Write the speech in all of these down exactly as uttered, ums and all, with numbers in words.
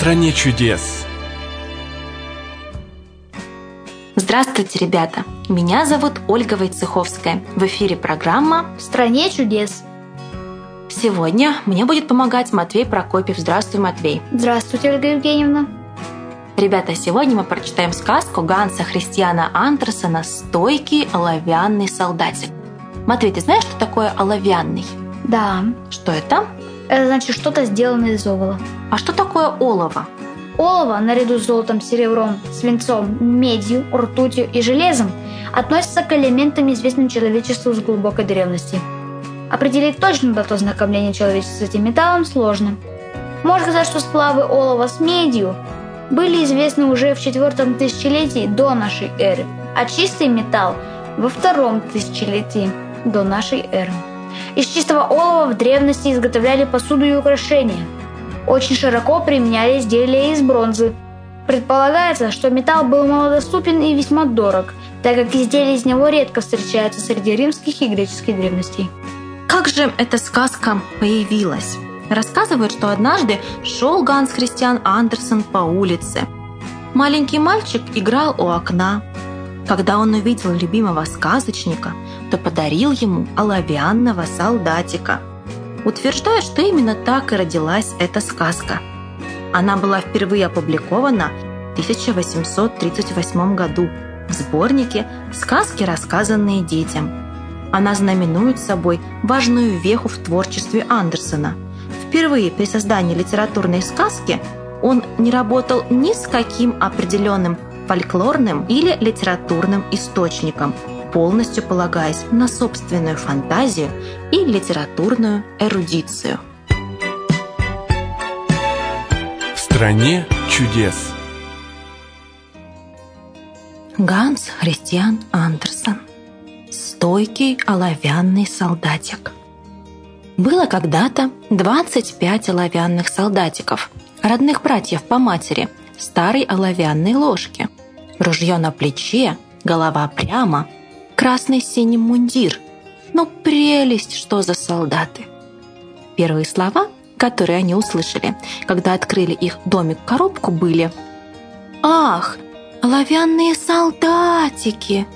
стране чудес. Здравствуйте, ребята! Меня зовут Ольга Войцеховская. В эфире программа «В стране чудес». Сегодня мне будет помогать Матвей Прокопьев. Здравствуй, Матвей. Здравствуйте, Ольга Евгеньевна. Ребята, сегодня мы прочитаем сказку Ганса Христиана Андерсена «Стойкий оловянный солдатик». Матвей, ты знаешь, что такое оловянный? Да. Что это? Это значит что-то сделанное из олова. А что такое олово? Олово, наряду с золотом, серебром, свинцом, медью, ртутью и железом, относится к элементам, известным человечеству с глубокой древности. Определить точную дату ознакомления человечества с этим металлом сложно. Можно сказать, что сплавы олова с медью были известны уже в четвертом тысячелетии до нашей эры, а чистый металл во втором тысячелетии до нашей эры. Из чистого олова в древности изготовляли посуду и украшения. Очень широко применяли изделия из бронзы. Предполагается, что металл был малодоступен и весьма дорог, так как изделия из него редко встречаются среди римских и греческих древностей. Как же эта сказка появилась? Рассказывают, что однажды шел Ганс Христиан Андерсен по улице. Маленький мальчик играл у окна. Когда он увидел любимого сказочника, то подарил ему оловянного солдатика. Утверждают, что именно так и родилась эта сказка. Она была впервые опубликована в тысяча восемьсот тридцать восьмом году в сборнике «Сказки, рассказанные детям». Она знаменует собой важную веху в творчестве Андерсена. Впервые при создании литературной сказки он не работал ни с каким определенным фольклорным или литературным источником, полностью полагаясь на собственную фантазию и литературную эрудицию. В стране чудес. Ганс Христиан Андерсен. Стойкий оловянный солдатик. Было когда-то двадцать пять оловянных солдатиков, родных братьев по матери, старой оловянной ложки. Ружье на плече, голова прямо, красный с синим мундир. Ну, прелесть, что за солдаты! Первые слова, которые они услышали, когда открыли их домик-коробку, были: «Ах, оловянные солдатики!»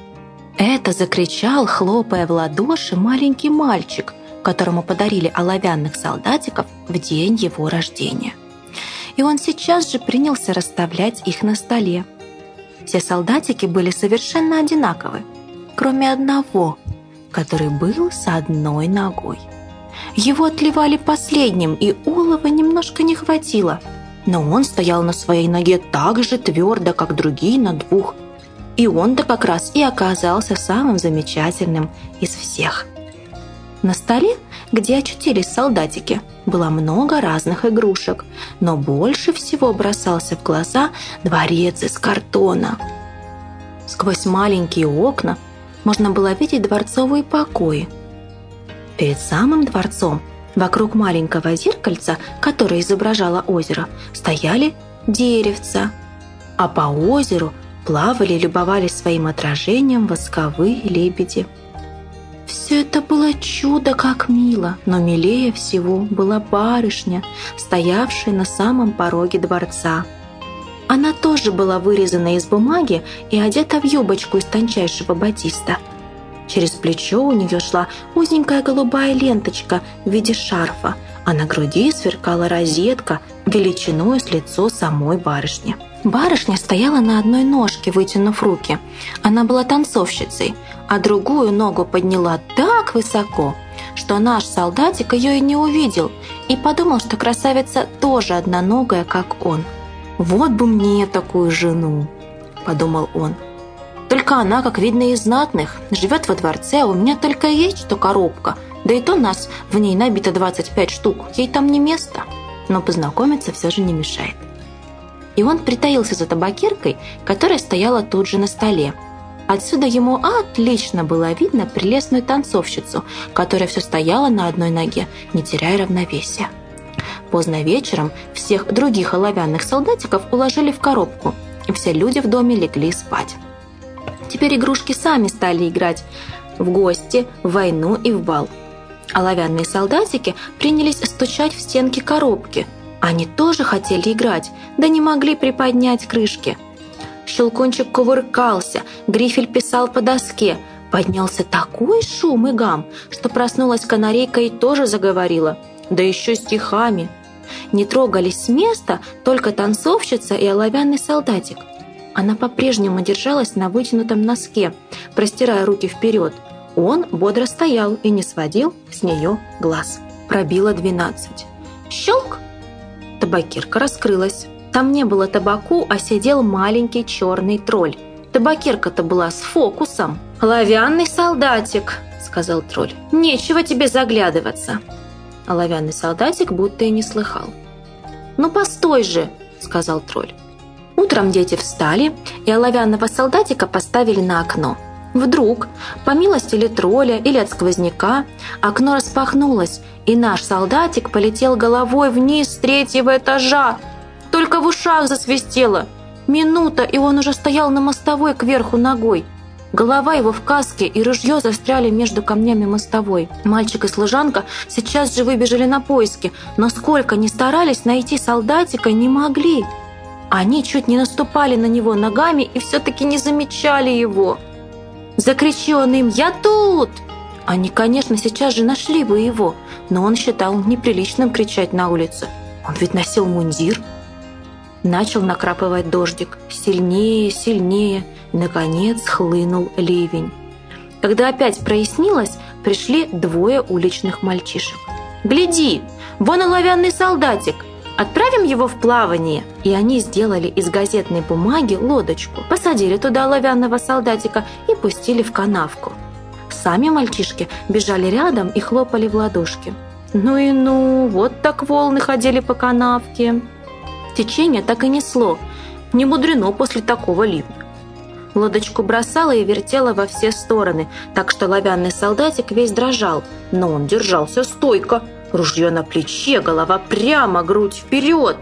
Это закричал, хлопая в ладоши, маленький мальчик, которому подарили оловянных солдатиков в день его рождения. И он сейчас же принялся расставлять их на столе. Все солдатики были совершенно одинаковы, кроме одного, который был с одной ногой. Его отливали последним, и олова немножко не хватило, но он стоял на своей ноге так же твердо, как другие на двух. И он-то как раз и оказался самым замечательным из всех. На столе, где очутились солдатики, было много разных игрушек, но больше всего бросался в глаза дворец из картона. Сквозь маленькие окна можно было видеть дворцовые покои. Перед самым дворцом, вокруг маленького зеркальца, которое изображало озеро, стояли деревца, а по озеру плавали и любовались своим отражением восковые лебеди. Все это было чудо как мило, но милее всего была барышня, стоявшая на самом пороге дворца. Она тоже была вырезана из бумаги и одета в юбочку из тончайшего батиста. Через плечо у нее шла узенькая голубая ленточка в виде шарфа, а на груди сверкала розетка величиной с лицо самой барышни. Барышня стояла на одной ножке, вытянув руки. Она была танцовщицей, а другую ногу подняла так высоко, что наш солдатик ее и не увидел, и подумал, что красавица тоже одноногая, как он. «Вот бы мне такую жену!» – подумал он. «Только она, как видно, из знатных, живет во дворце, а у меня только есть что коробка, да и то нас в ней набито двадцать пять штук, ей там не место, но познакомиться все же не мешает». И он притаился за табакеркой, которая стояла тут же на столе. Отсюда ему отлично было видно прелестную танцовщицу, которая все стояла на одной ноге, не теряя равновесия. Поздно вечером всех других оловянных солдатиков уложили в коробку, и все люди в доме легли спать. Теперь игрушки сами стали играть в гости, в войну и в бал. Оловянные солдатики принялись стучать в стенки коробки, Они тоже хотели играть, да не могли приподнять крышки. Щелкунчик кувыркался, Грифель писал по доске. Поднялся такой шум и гам, что проснулась канарейка и тоже заговорила, да еще стихами. Не трогались с места только танцовщица и оловянный солдатик. Она по-прежнему держалась на вытянутом носке, простирая руки вперед. Он бодро стоял и не сводил с нее глаз. Пробило двенадцать. Щелк! Табакерка раскрылась. Там не было табаку, а сидел маленький черный тролль. Табакерка-то была с фокусом. «Оловянный солдатик», — сказал тролль, — «нечего тебе заглядываться». Оловянный солдатик будто и не слыхал. «Ну, постой же», — сказал тролль. Утром дети встали, и оловянного солдатика поставили на окно. Вдруг, по милости ли тролля или от сквозняка, окно распахнулось, и наш солдатик полетел головой вниз с третьего этажа. Только в ушах засвистело. Минута, и он уже стоял на мостовой кверху ногой. Голова его в каске и ружье застряли между камнями мостовой. Мальчик и служанка сейчас же выбежали на поиски, но сколько ни старались, найти солдатика не могли. Они чуть не наступали на него ногами и все-таки не замечали его. Закричи он им «Я тут!» Они, конечно, сейчас же нашли бы его, но он считал неприличным кричать на улице. Он ведь носил мундир. Начал накрапывать дождик. Сильнее, сильнее. Наконец хлынул ливень. Когда опять прояснилось, пришли двое уличных мальчишек. «Гляди, вон оловянный солдатик! Отправим его в плавание!» И они сделали из газетной бумаги лодочку, посадили туда оловянного солдатика и пустили в канавку. Сами мальчишки бежали рядом и хлопали в ладошки. Ну и ну, вот так волны ходили по канавке. Течение так и несло. Не мудрено после такого ливня. Лодочку бросала и вертела во все стороны, так что оловянный солдатик весь дрожал, но он держался стойко. Ружье на плече, голова прямо, грудь вперед.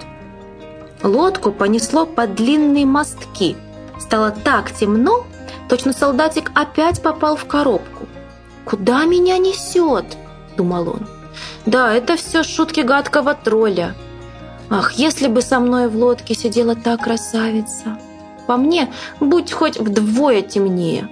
Лодку понесло под длинные мостки. Стало так темно, точно солдатик опять попал в коробку. «Куда меня несет?» – думал он. «Да, это все шутки гадкого тролля. Ах, если бы со мной в лодке сидела та красавица! По мне, будь хоть вдвое темнее!»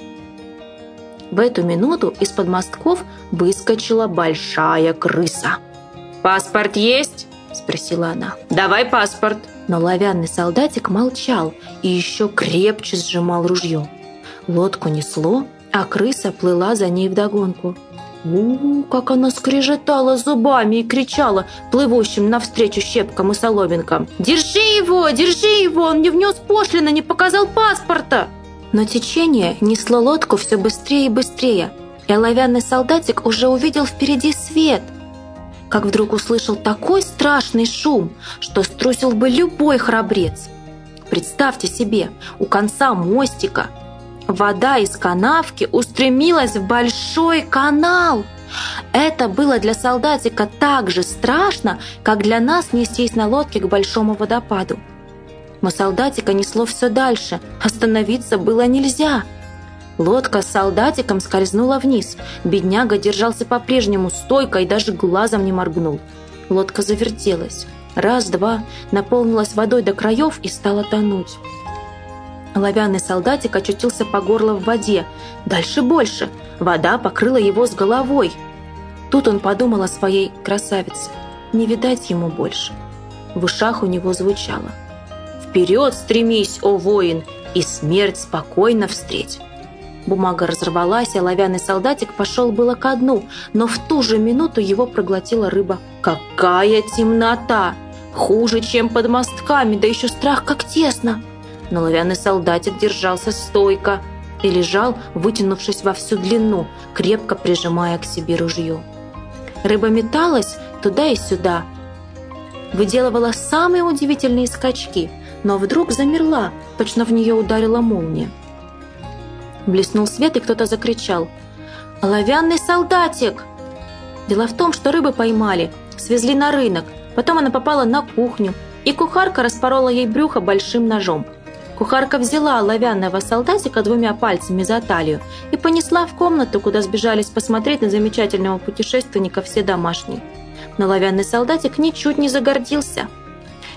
В эту минуту из-под мостков выскочила большая крыса. «Паспорт есть?» – спросила она. «Давай паспорт!» Но оловянный солдатик молчал и еще крепче сжимал ружье. Лодку несло, а крыса плыла за ней вдогонку. У-у-у, как она скрежетала зубами и кричала плывущим навстречу щепкам и соломинкам. «Держи его! Держи его! Он не внес пошлины, не показал паспорта!» Но течение несло лодку все быстрее и быстрее, и оловянный солдатик уже увидел впереди свет. Как вдруг услышал такой страшный шум, что струсил бы любой храбрец. Представьте себе, у конца мостика вода из канавки устремилась в большой канал. Это было для солдатика так же страшно, как для нас нестись на лодке к большому водопаду. Но солдатика несло все дальше, остановиться было нельзя. Лодка с солдатиком скользнула вниз. Бедняга держался по-прежнему стойко и даже глазом не моргнул. Лодка завертелась. Раз-два, наполнилась водой до краев и стала тонуть. Оловянный солдатик очутился по горло в воде. Дальше больше. Вода покрыла его с головой. Тут он подумал о своей красавице. Не видать ему больше. В ушах у него звучало: «Вперед стремись, о воин, и смерть спокойно встреть». Бумага разорвалась, и оловянный солдатик пошел было ко дну, но в ту же минуту его проглотила рыба. Какая темнота! Хуже, чем под мостками, да еще страх, как тесно. Но оловянный солдатик держался стойко и лежал, вытянувшись во всю длину, крепко прижимая к себе ружье. Рыба металась туда и сюда, выделывала самые удивительные скачки, но вдруг замерла, точно в нее ударила молния. Блеснул свет, и кто-то закричал: «Оловянный солдатик!» Дело в том, что рыбы поймали, свезли на рынок, потом она попала на кухню, и кухарка распорола ей брюхо большим ножом. Кухарка взяла оловянного солдатика двумя пальцами за талию и понесла в комнату, куда сбежались посмотреть на замечательного путешественника все домашние. Но оловянный солдатик ничуть не загордился.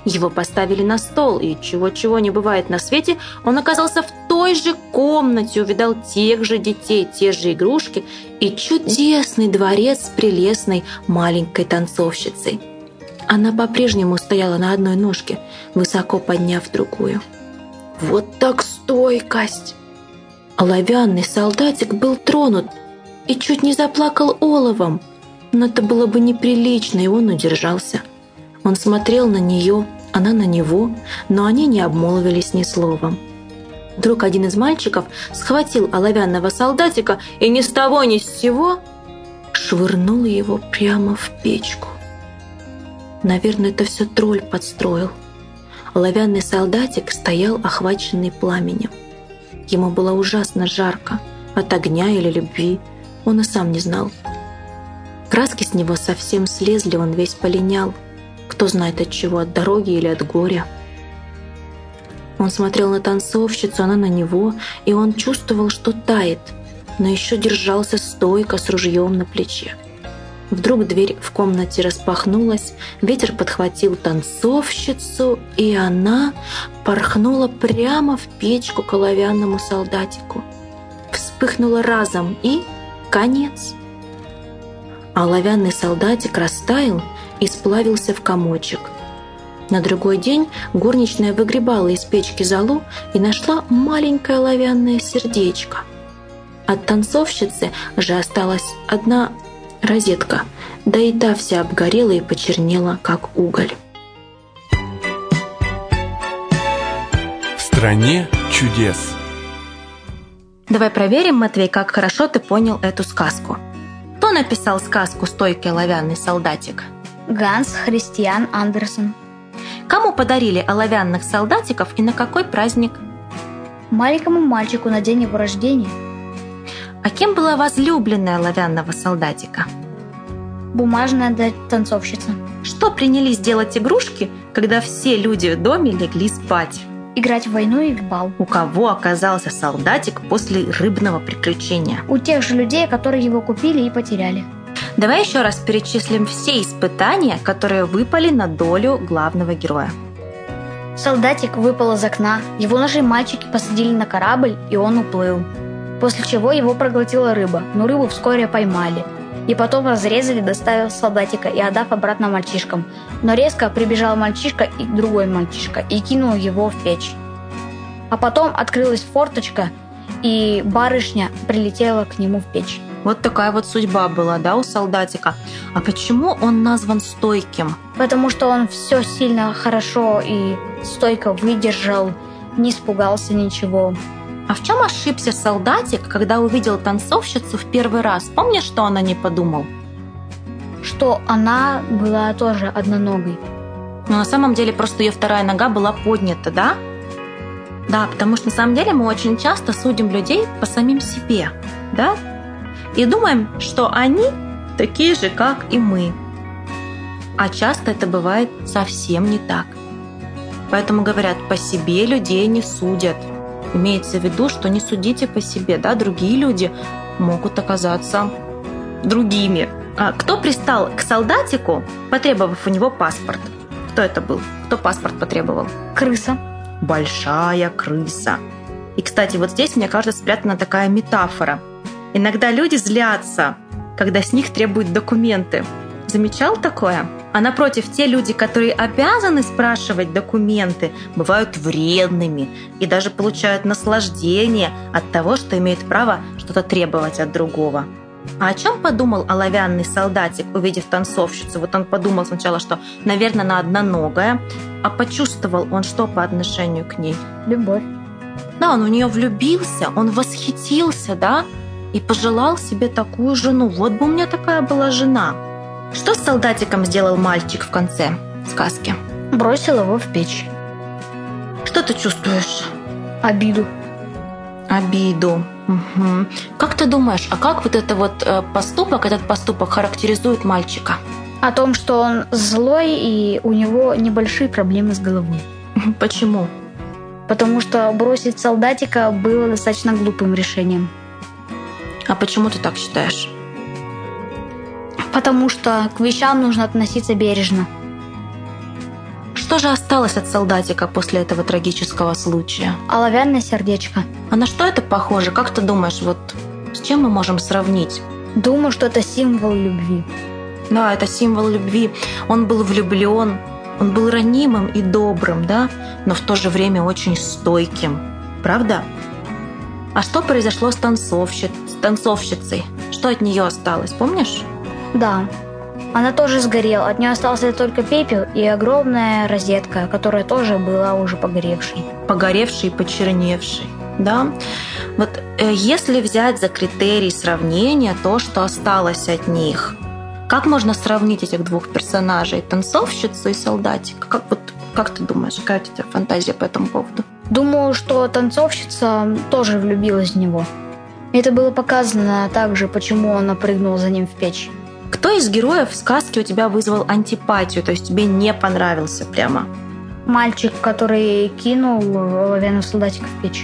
Его поставили на стол, и чего-чего не бывает на свете, он оказался в той же комнате, увидал тех же детей, те же игрушки и чудесный дворец с прелестной маленькой танцовщицей. Она по-прежнему стояла на одной ножке, высоко подняв другую. Вот так стойкость! Оловянный солдатик был тронут и чуть не заплакал оловом, но это было бы неприлично, и он удержался. Он смотрел на нее, она на него, но они не обмолвились ни словом. Вдруг один из мальчиков схватил оловянного солдатика и ни с того ни с сего швырнул его прямо в печку. Наверное, это все тролль подстроил. Оловянный солдатик стоял, охваченный пламенем. Ему было ужасно жарко, от огня или любви, он и сам не знал. Краски с него совсем слезли, он весь полинял. Кто знает от чего, от дороги или от горя. Он смотрел на танцовщицу, она на него, и он чувствовал, что тает, но еще держался стойко с ружьем на плече. Вдруг дверь в комнате распахнулась, ветер подхватил танцовщицу, и она порхнула прямо в печку к оловянному солдатику. Вспыхнула разом, и конец. А оловянный солдатик растаял и сплавился в комочек. На другой день горничная выгребала из печки золу и нашла маленькое оловянное сердечко. От танцовщицы же осталась одна розетка, да и та вся обгорела и почернела, как уголь. В стране чудес. Давай проверим, Матвей, как хорошо ты понял эту сказку. Кто написал сказку «Стойкий оловянный солдатик»? Ганс Христиан Андерсен. Кому подарили оловянных солдатиков и на какой праздник? Маленькому мальчику на день его рождения. А кем была возлюбленная оловянного солдатика? Бумажная танцовщица. Что принялись делать игрушки, когда все люди в доме легли спать? Играть в войну и в бал. У кого оказался солдатик после рыбного приключения? У тех же людей, которые его купили и потеряли. Давай еще раз перечислим все испытания, которые выпали на долю главного героя. Солдатик выпал из окна, его наши мальчики посадили на корабль, и он уплыл. После чего его проглотила рыба, но рыбу вскоре поймали. И потом разрезали, доставив солдатика и отдав обратно мальчишкам. Но резко прибежал мальчишка и другой мальчишка и кинул его в печь. А потом открылась форточка, и барышня прилетела к нему в печь. Вот такая вот судьба была, да, у солдатика. А почему он назван стойким? Потому что он все сильно хорошо и стойко выдержал, не испугался ничего. А в чем ошибся солдатик, когда увидел танцовщицу в первый раз? Помнишь, что он о ней подумал? Что она была тоже одноногой. Но на самом деле просто ее вторая нога была поднята, да? Да, потому что на самом деле мы очень часто судим людей по самим себе, да? И думаем, что они такие же, как и мы. А часто это бывает совсем не так. Поэтому говорят, по себе людей не судят. Имеется в виду, что не судите по себе, да? Другие люди могут оказаться другими. А кто пристал к солдатику, потребовав у него паспорт? Кто это был? Кто паспорт потребовал? Крыса. Большая крыса. И, кстати, вот здесь, мне кажется, спрятана такая метафора. Иногда люди злятся, когда с них требуют документы. Замечал такое? А напротив, те люди, которые обязаны спрашивать документы, бывают вредными и даже получают наслаждение от того, что имеют право что-то требовать от другого. А о чем подумал оловянный солдатик, увидев танцовщицу? Вот он подумал сначала, что, наверное, она одноногая, а почувствовал он что по отношению к ней? Любовь. Да, он в нее влюбился, он восхитился, да? И пожелал себе такую жену. Вот бы у меня такая была жена. Что с солдатиком сделал мальчик в конце сказки? Бросил его в печь. Что ты чувствуешь? Обиду. Обиду. Угу. Как ты думаешь, а как вот это вот поступок, этот поступок характеризует мальчика? О том, что он злой и у него небольшие проблемы с головой. Почему? Потому что бросить солдатика было достаточно глупым решением. А почему ты так считаешь? Потому что к вещам нужно относиться бережно. что же осталось от солдатика после этого трагического случая? Оловянное сердечко. А на что это похоже? Как ты думаешь, вот с чем мы можем сравнить? Думаю, что это символ любви. Да, это символ любви. Он был влюблен, он был ранимым и добрым, да, но в то же время очень стойким. Правда? А что произошло с, танцовщиц... с танцовщицей? Что от нее осталось, помнишь? Да. Она тоже сгорела. От нее остался только пепел и огромная розетка, которая тоже была уже погоревшей. Погоревшей и почерневшей. Да? Вот э, если взять за критерий сравнения то, что осталось от них, как можно сравнить этих двух персонажей, танцовщицу и солдатика? Как, вот, как ты думаешь, какая у тебя фантазия по этому поводу? Думаю, что танцовщица тоже влюбилась в него. Это было показано также, почему она прыгнула за ним в печь. Кто из героев в сказке у тебя вызвал антипатию, то есть тебе не понравился прямо? Мальчик, который кинул оловянного солдатика в печь.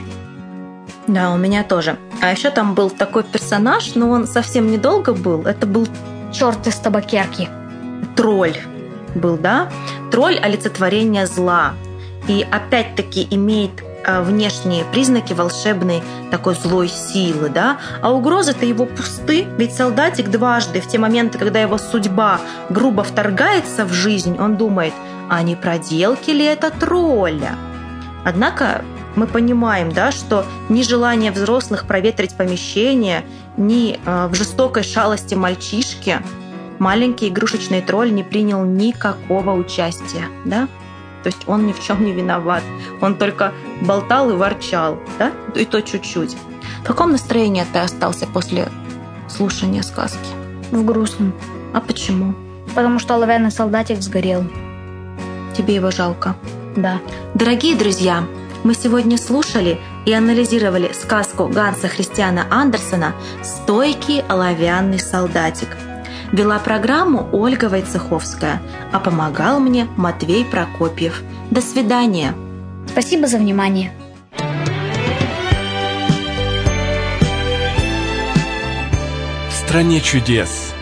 Да, у меня тоже. А еще там был такой персонаж, но он совсем недолго был. Это был Черт из табакерки. Тролль был, да? Тролль – олицетворение зла. И опять-таки имеет внешние признаки волшебной такой злой силы, да? А угрозы-то его пусты, ведь солдатик дважды, в те моменты, когда его судьба грубо вторгается в жизнь, он думает, а не проделки ли это тролля? Однако мы понимаем, да, что ни желание взрослых проветрить помещение, ни в жестокой шалости мальчишки маленький игрушечный тролль не принял никакого участия, да? То есть он ни в чем не виноват. Он только болтал и ворчал, да? И то чуть-чуть. В каком настроении ты остался после слушания сказки? В грустном. А почему? Потому что оловянный солдатик сгорел. Тебе его жалко? Да. Дорогие друзья, мы сегодня слушали и анализировали сказку Ганса Христиана Андерсена «Стойкий оловянный солдатик». Вела программу Ольга Войцеховская, а помогал мне Матвей Прокопьев. До свидания. Спасибо за внимание. В стране чудес.